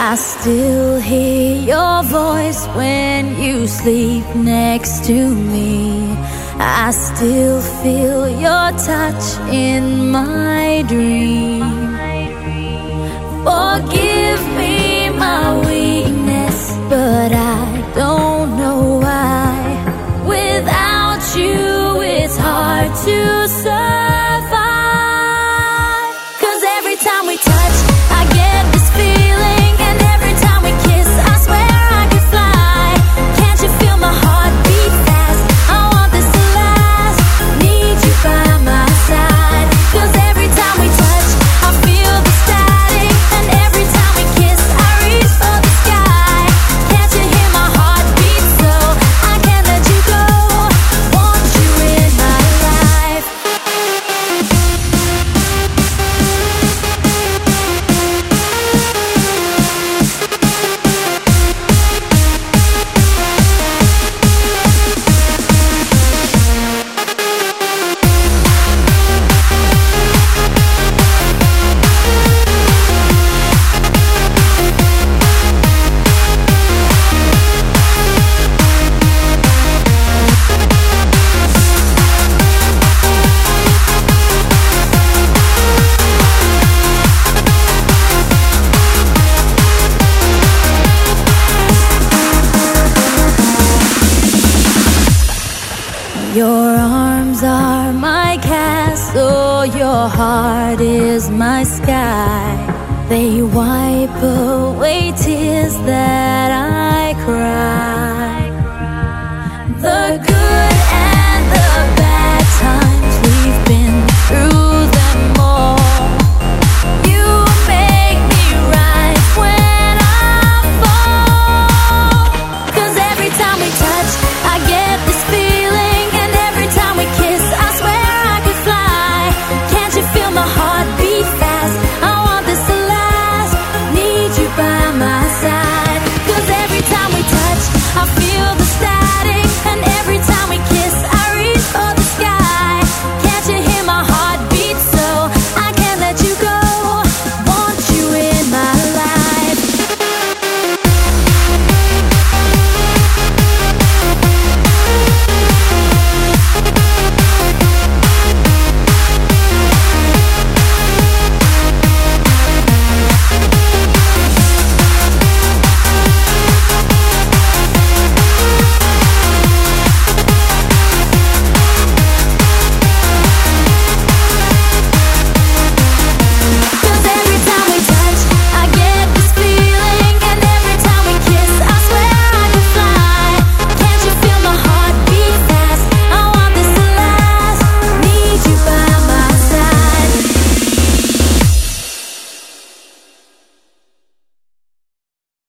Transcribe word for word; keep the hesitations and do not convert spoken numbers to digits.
I still hear your voice when you sleep next to me. I still feel your touch in my dream. Forgive me my weakness, but I don't know why. Without you, it's hard to survive. 'Cause every time we touch, I get this feeling. And every time we kiss, I swear I could fly. Can't you feel my heart beat fast? I want this to last. Need you by my side. 'Cause every time we touch, I feel the static. And every time we kiss, I reach for the sky. Can't you hear my heart beat so I can't let you go? Want you in my life. Your arms are my castle, your heart is my sky. They wipe away tears that